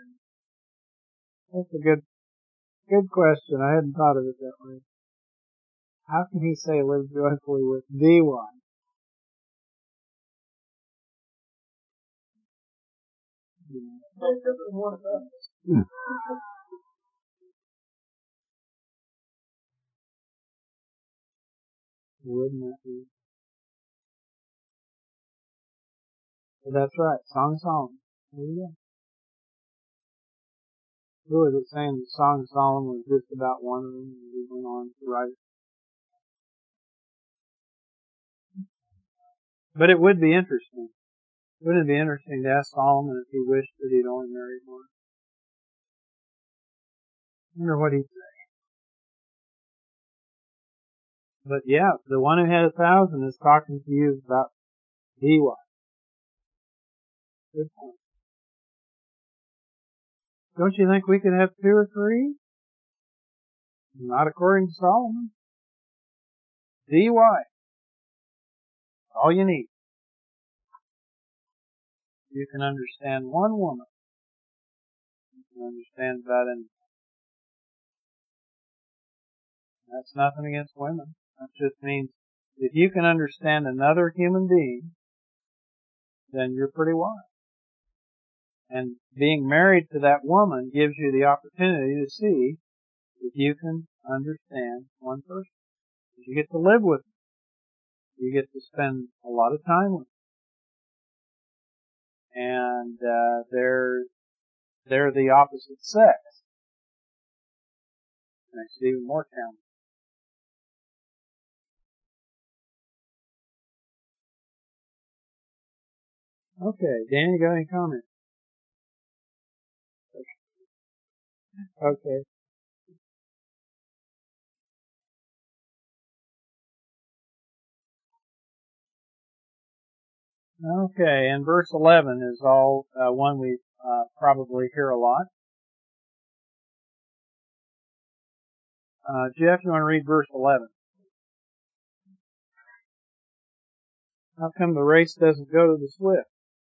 That's a good, good question. I hadn't thought of it that way. How can he say live joyfully with the wife? Wouldn't that be? But that's right. Song of Solomon. There you go. Who was it saying the Song of Solomon was just about one of them, and he went on to write it? But it would be interesting. Wouldn't it be interesting to ask Solomon if he wished that he'd only married one? I wonder what he'd say. But yeah, the one who had a thousand is talking to you about the wife. Good point. Don't you think we could have two or three? Not according to Solomon. The wife. All you need. You can understand one woman. You can understand that, and that's nothing against women. That just means if you can understand another human being, then you're pretty wise. And being married to that woman gives you the opportunity to see if you can understand one person. You get to live with them. You get to spend a lot of time with them. And uh, they're they're the opposite sex. Makes it even more challenging. Okay, Dan, you got any comments? Okay. Okay, and verse eleven is all uh, one we uh, probably hear a lot. Uh, Jeff, you want to read verse eleven? How come the race doesn't go to the swift?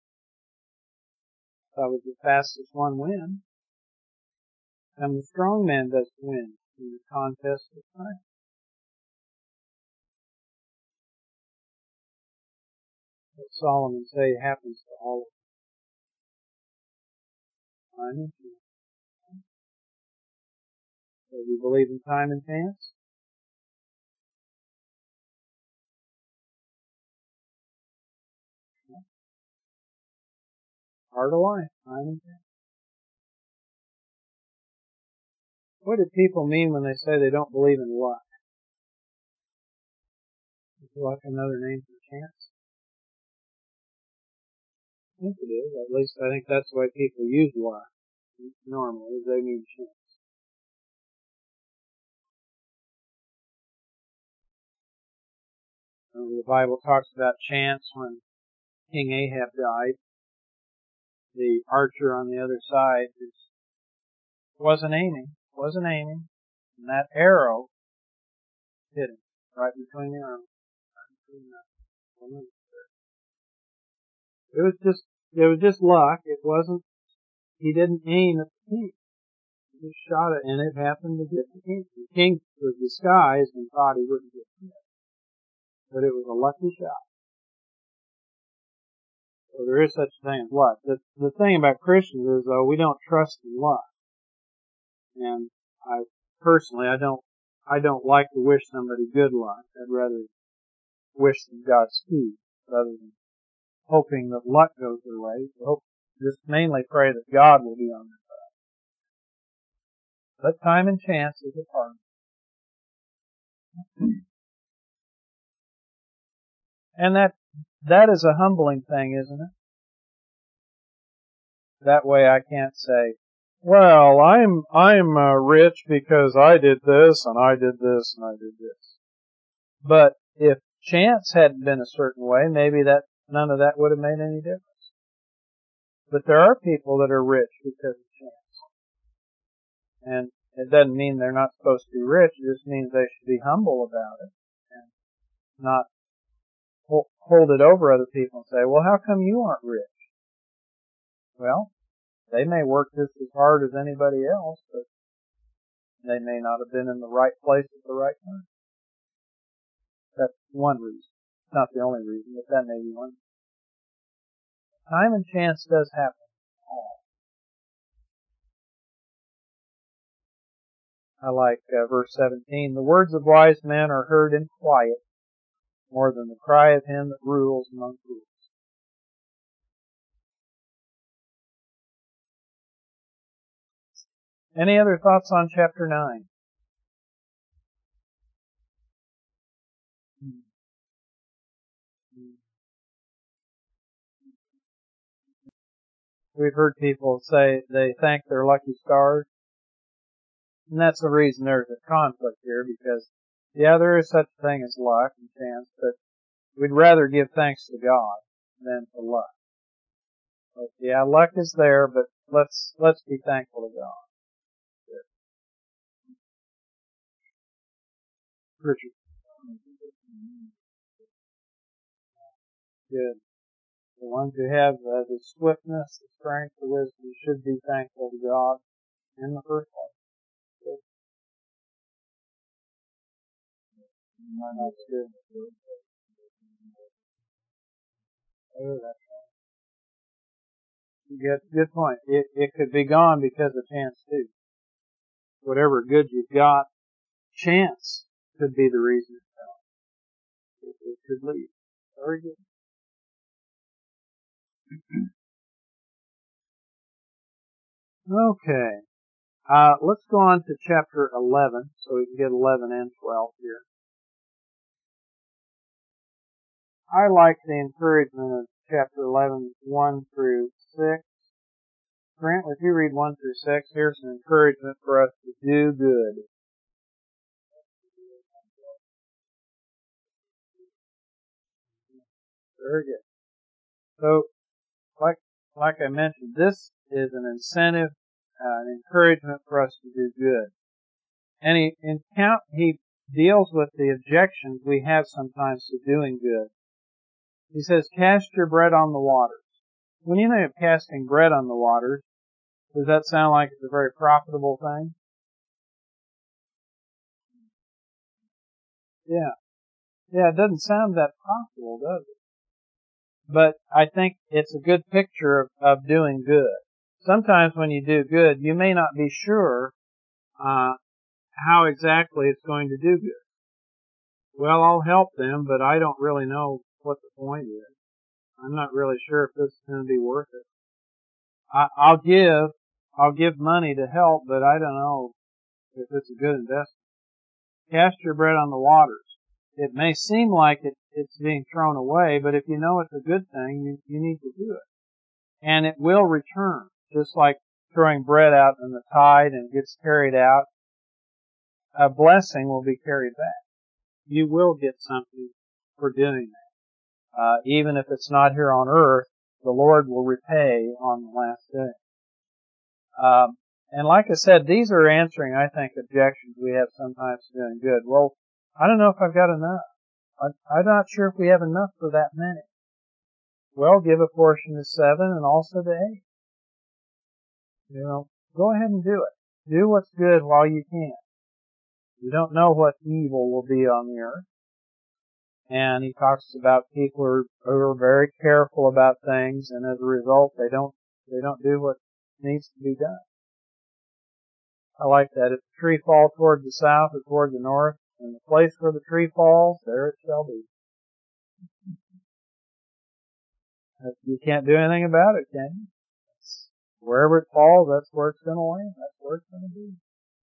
That was the fastest one win. And the strong man doesn't win in the contest of time. What Solomon say happens to all of us. Time and chance. So we believe in time and chance? Part of life, time and chance. What do people mean when they say they don't believe in luck? Is luck another name for chance? I think it is. At least I think that's the way people use luck. Normally, they mean chance. And the Bible talks about chance when King Ahab died. The archer on the other side just wasn't aiming, wasn't aiming, and that arrow hit him right between the arms. It was just, it was just luck. It wasn't, he didn't aim at the king. He just shot it, and it happened to get the king. The king was disguised and thought he wouldn't get hit. But it was a lucky shot. So there is such a thing as luck. The, the thing about Christians is, though, we don't trust in luck. And I, personally, I don't, I don't like to wish somebody good luck. I'd rather wish them Godspeed rather than hoping that luck goes their way. So hope, just mainly pray that God will be on their side. But time and chance is a part of it. And that, that is a humbling thing, isn't it? That way I can't say, well, I'm, I'm uh, rich because I did this and I did this and I did this. But if chance hadn't been a certain way, maybe that, none of that would have made any difference. But there are people that are rich because of chance. And it doesn't mean they're not supposed to be rich, it just means they should be humble about it and not hold it over other people and say, well, how come you aren't rich? Well, they may work just as hard as anybody else, but they may not have been in the right place at the right time. That's one reason. It's not the only reason, but that may be one. Time and chance does happen. I like uh, verse seventeen. The words of wise men are heard in quiet, more than the cry of him that rules among fools. Any other thoughts on chapter nine? We've heard people say they thank their lucky stars. And that's the reason there's a conflict here, because, yeah, there is such a thing as luck and chance, but we'd rather give thanks to God than to luck. But yeah, luck is there, but let's, let's be thankful to God. Good. Richard. Good. The ones who have uh, the swiftness, the strength, the wisdom should be thankful to God in the first place. Good. That's good. Oh, that's right. Good, good point. It, it could be gone because of chance too. Whatever good you've got, chance could be the reason it's gone. It, it could leave. Very good. Okay. Uh, let's go on to chapter eleven, so we can get eleven and twelve here. I like the encouragement of chapter eleven, one through six. Grant, if you read one through six, here's an encouragement for us to do good. Very good. So, like, like I mentioned, this is an incentive, uh, an encouragement for us to do good. And he, in count, he deals with the objections we have sometimes to doing good. He says, cast your bread on the waters. When you think of casting bread on the waters, does that sound like it's a very profitable thing? Yeah. Yeah, it doesn't sound that profitable, does it? But I think it's a good picture of, of doing good. Sometimes when you do good, you may not be sure uh, how exactly it's going to do good. Well, I'll help them, but I don't really know what the point is. I'm not really sure if this is going to be worth it. I, I'll give, I'll give money to help, but I don't know if it's a good investment. Cast your bread on the waters. It may seem like it, it's being thrown away, but if you know it's a good thing, you, you need to do it. And it will return, just like throwing bread out in the tide and it gets carried out. A blessing will be carried back. You will get something for doing that. Uh, even if it's not here on earth, the Lord will repay on the last day. Um, and like I said, these are answering, I think, objections we have sometimes to doing good. Well, I don't know if I've got enough. I, I'm not sure if we have enough for that many. Well, give a portion to seven and also to eight. You know, go ahead and do it. Do what's good while you can. You don't know what evil will be on the earth. And he talks about people who are, who are very careful about things, and as a result, they don't they don't do what needs to be done. I like that. If the tree fall toward the south or toward the north, in the place where the tree falls, there it shall be. You can't do anything about it, can you? Wherever it falls, that's where it's going to land. That's where it's going to be.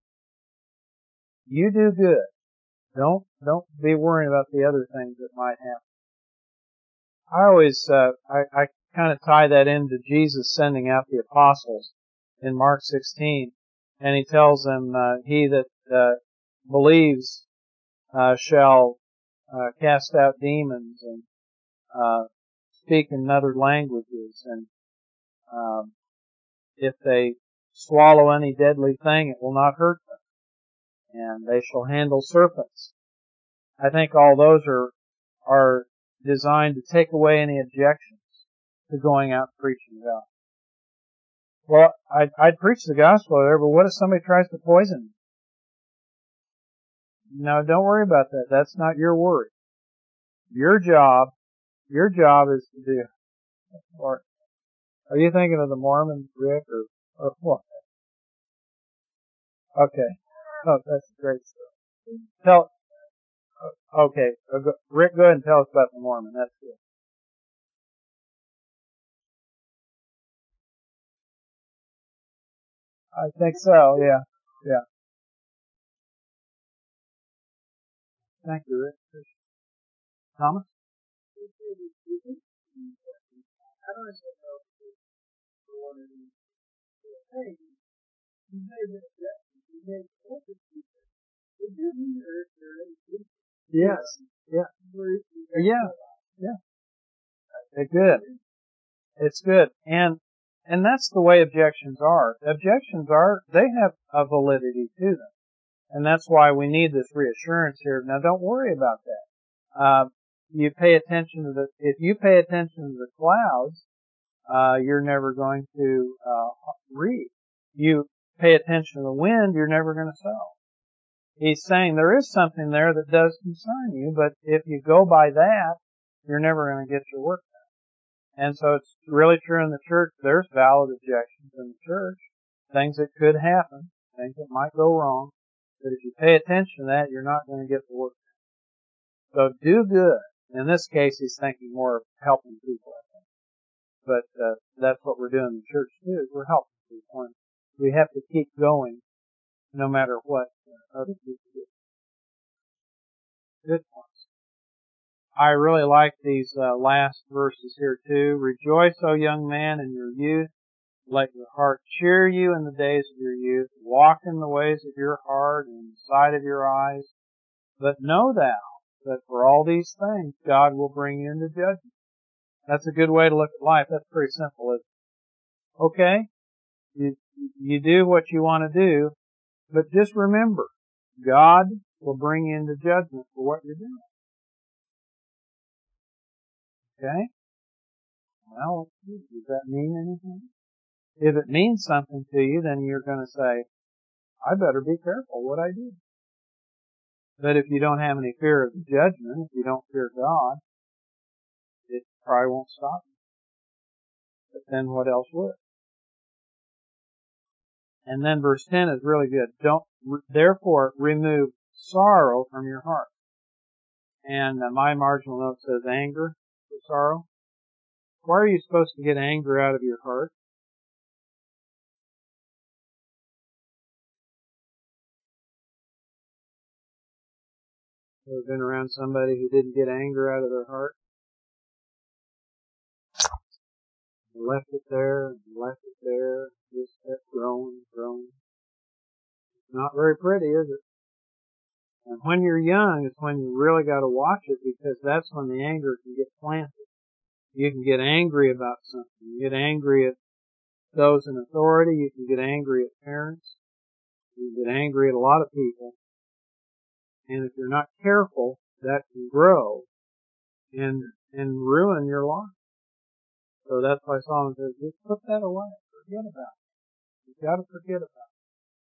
You do good. Don't don't be worrying about the other things that might happen. I always uh, I, I kind of tie that into Jesus sending out the apostles in Mark sixteen, and he tells them, uh, "He that uh, believes uh, shall uh, cast out demons and uh, speak in other languages, and um, if they swallow any deadly thing, it will not hurt them, and they shall handle serpents." I think all those are are designed to take away any objections to going out and preaching the gospel. Well, I'd, I'd preach the gospel there, but what if somebody tries to poison me? No, don't worry about that. That's not your worry. Your job, your job is to do, or are you thinking of the Mormons, Rick, or, or what? Okay. Oh, that's a great story. Tell, okay, Rick, go ahead and tell us about the Mormon. That's good. I think so, yeah. Yeah. Thank you, Rick. Thomas? Yes. Yeah. Yeah. Yeah. It's good. It's good. And, and that's the way objections are. Objections are, they have a validity to them. And that's why we need this reassurance here. Now don't worry about that. Uh, you pay attention to the, if you pay attention to the clouds, uh, you're never going to, uh, reap. You pay attention to the wind, you're never going to sow. He's saying there is something there that does concern you, but if you go by that, you're never going to get your work done. And so it's really true in the church. There's valid objections in the church. Things that could happen. Things that might go wrong. But if you pay attention to that, you're not going to get the work done. So do good. In this case, he's thinking more of helping people, I think. But uh, that's what we're doing in the church too, is we're helping people. And we have to keep going no matter what uh, other people do. Good points. I really like these uh, last verses here too. Rejoice, O young man, in your youth. Let your heart cheer you in the days of your youth. Walk in the ways of your heart and in the sight of your eyes. But know thou that for all these things God will bring you into judgment. That's a good way to look at life. That's pretty simple. It's, okay, you, you do what you want to do, but just remember, God will bring you into judgment for what you're doing. Okay? Well, does that mean anything? If it means something to you, then you're going to say, I better be careful what I do. But if you don't have any fear of the judgment, if you don't fear God, it probably won't stop you. But then what else would? And then verse ten is really good. Don't, therefore, remove sorrow from your heart. And uh, my marginal note says anger for sorrow. Why are you supposed to get anger out of your heart? Ever been around somebody who didn't get anger out of their heart? They left it there, and left it there, just kept growing, growing. It's not very pretty, is it? And when you're young, it's when you really got to watch it, because that's when the anger can get planted. You can get angry about something. You get angry at those in authority. You can get angry at parents. You can get angry at a lot of people. And if you're not careful, that can grow and and ruin your life. So that's why Solomon says, just put that away. Forget about it. You've got to forget about it.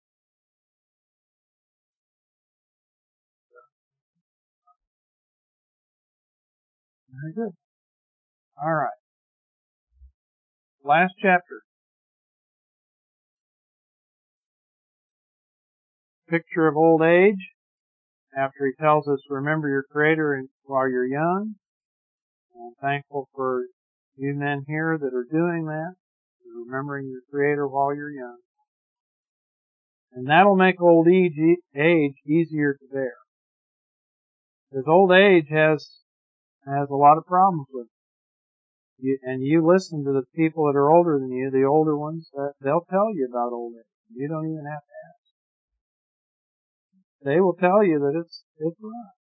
Very good. All right. Last chapter. Picture of old age. After he tells us, remember your Creator while you're young. I'm thankful for you men here that are doing that. Remembering your Creator while you're young. And that'll make old age, age easier to bear. Because old age has, has a lot of problems with it. You, and you listen to the people that are older than you, the older ones, uh, they'll tell you about old age. You don't even have to ask. They will tell you that it's, it's rough.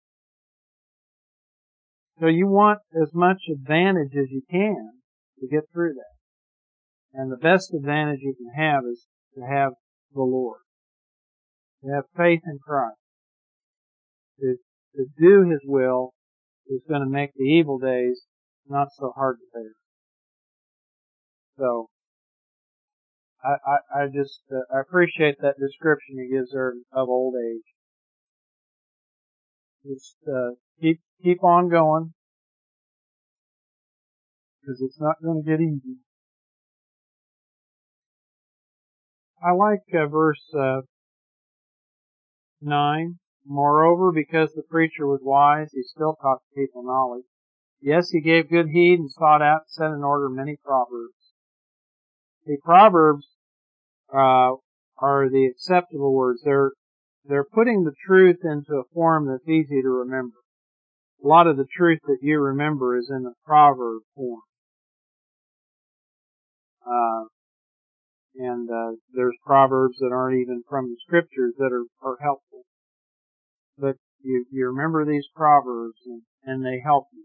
So you want as much advantage as you can to get through that. And the best advantage you can have is to have the Lord. To have faith in Christ. To, to do His will is going to make the evil days not so hard to bear. So, I, I, I just, uh, I appreciate that description he gives there of old age. Just, uh, keep, keep on going. because it's not going to get easy. I like uh, verse uh, nine. Moreover, because the preacher was wise, he still taught the people knowledge. Yes, he gave good heed and sought out and set in order many proverbs. The proverbs uh, are the acceptable words. They're they're putting the truth into a form that's easy to remember. A lot of the truth that you remember is in the proverb form. Uh, and uh, there's proverbs that aren't even from the scriptures that are, are helpful. But you, you remember these proverbs and, and they help you.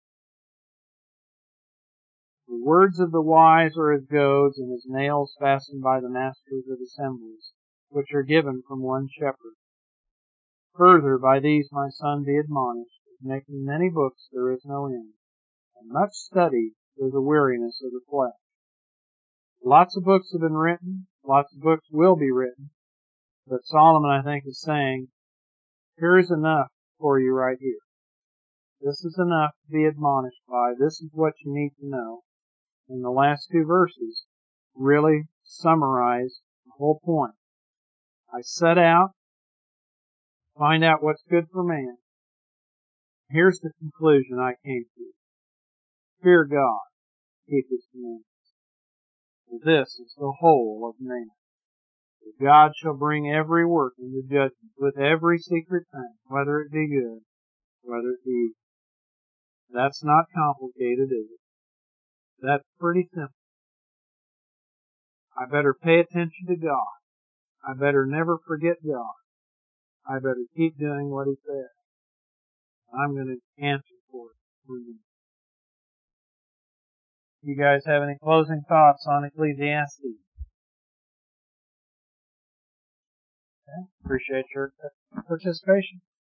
The words of the wise are as goads, and as nails fastened by the masters of assemblies, which are given from one shepherd. Further, by these, my son, be admonished, that making many books there is no end, and much study is a weariness of the flesh. Lots of books have been written, lots of books will be written, but Solomon, I think, is saying, here's enough for you right here. This is enough to be admonished by. This is what you need to know. And the last two verses really summarize the whole point. I set out, find out what's good for man. Here's the conclusion I came to. Fear God, keep His commandments. For this is the whole of man. For God shall bring every work into judgment with every secret thing, whether it be good, whether it be evil. That's not complicated, is it? That's pretty simple. I better pay attention to God. I better never forget God. I better keep doing what He says. I'm going to answer for it. You guys have any closing thoughts on Ecclesiastes? Okay. Appreciate your participation.